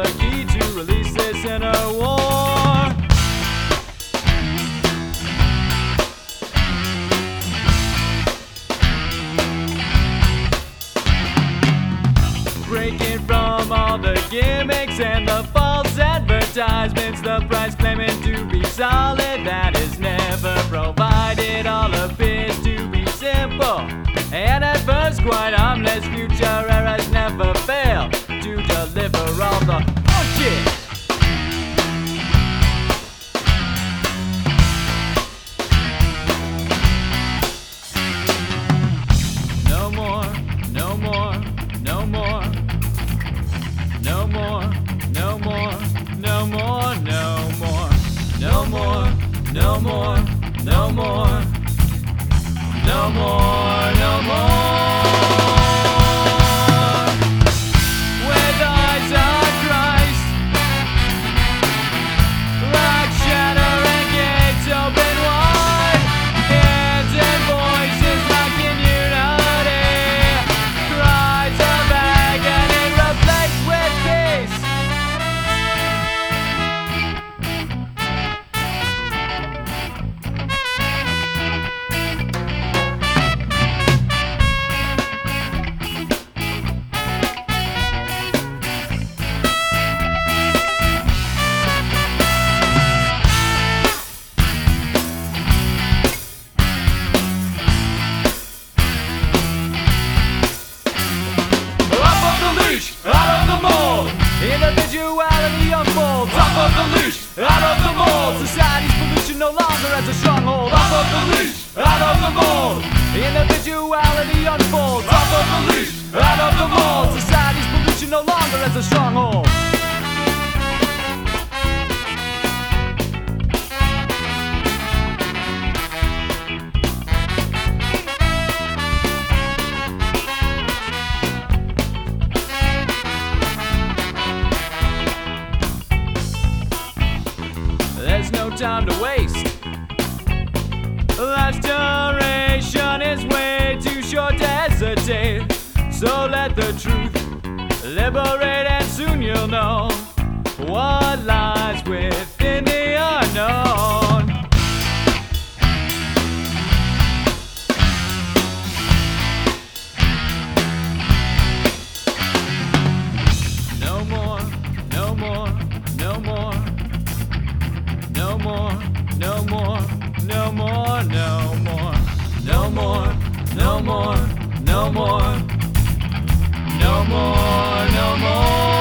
the key to release this inner war. Breaking from all the gimmicks and the false advertisements, the price claiming to be solid that is never provided. All appears to be simple and at first quite harmless. Future errors never fail to deliver all the bullshit. No more, no more, no more. No more, no more, no more, no more, no more, no more, no more, no more, no more. With eyes on Christ, like shattering gates open wide, hands and voices like in unity, cries of agony replaced with peace. Out of the mold, individuality unfolds. Off of the leash, out of the mold. Society's pollution no longer has a stronghold. Off of the leash, out of the mold. Individuality unfolds. Off of the leash, out of the mold. Society's pollution no longer has a stronghold. There's no time to waste. Life's duration is way too short to hesitate. So let the truth liberate, and soon you'll know what lies within the unknown. No more, no more, no more. No more, no more, no more, no more, no more, no more, no more, no more, no more.